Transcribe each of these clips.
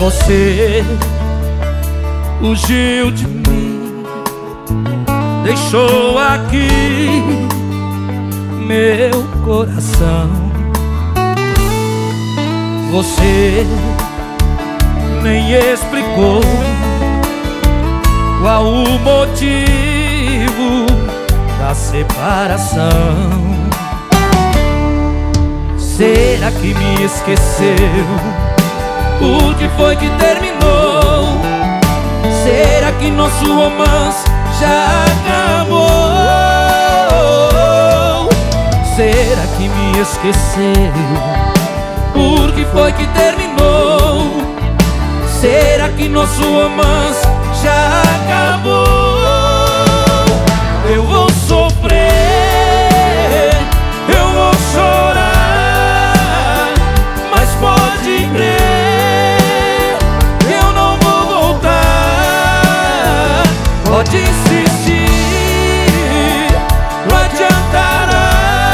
Você fugiu de mim, deixou aqui meu coração. Você nem explicou qual o motivo da separação. Será que me esqueceu? Por que foi que terminou? Será que nosso romance já acabou? Será que me esqueceu? Por que foi que terminou? Será que nosso romance já acabou? Eu vou sofrer, eu vou chorar, mas pode crer, eu não vou voltar. Pode insistir, não adiantará.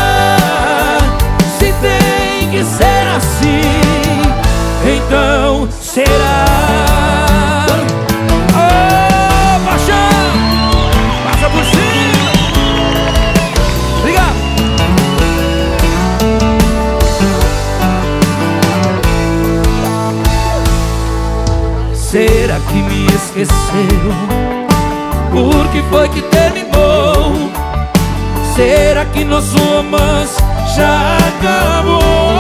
Se tem que ser assim, então será. Oh, paixão, passa por cima. Obrigado. Será que me esqueceu? Por que foi que terminou? Será que nosso romance já acabou?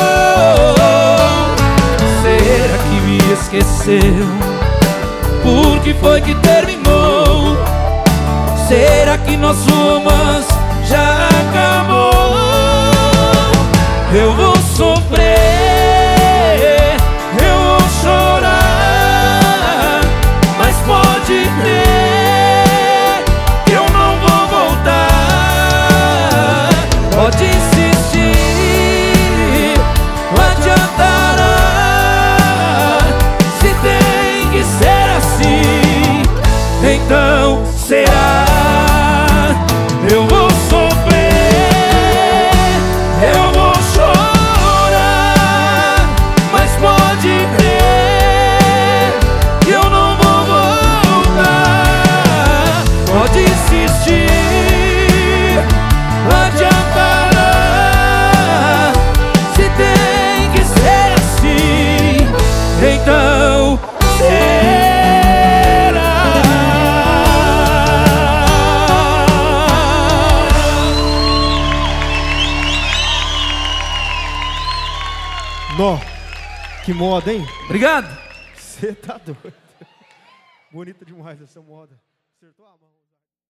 Será que me esqueceu? Por que foi que terminou? Será que nosso romance já acabou? Eu vou sofrer, eu vou chorar, mas pode crer, eu não vou voltar. Pode insistir, não adiantará. Se tem que ser assim, então será. Eu vou sofrer, eu vou chorar, mas pode crer que eu não vou voltar. Pode insistir, não adiantará. Se tem que ser assim, então será. Nó, que moda, hein? Obrigado. Você tá doido. Bonita demais essa moda. Acertou a mão.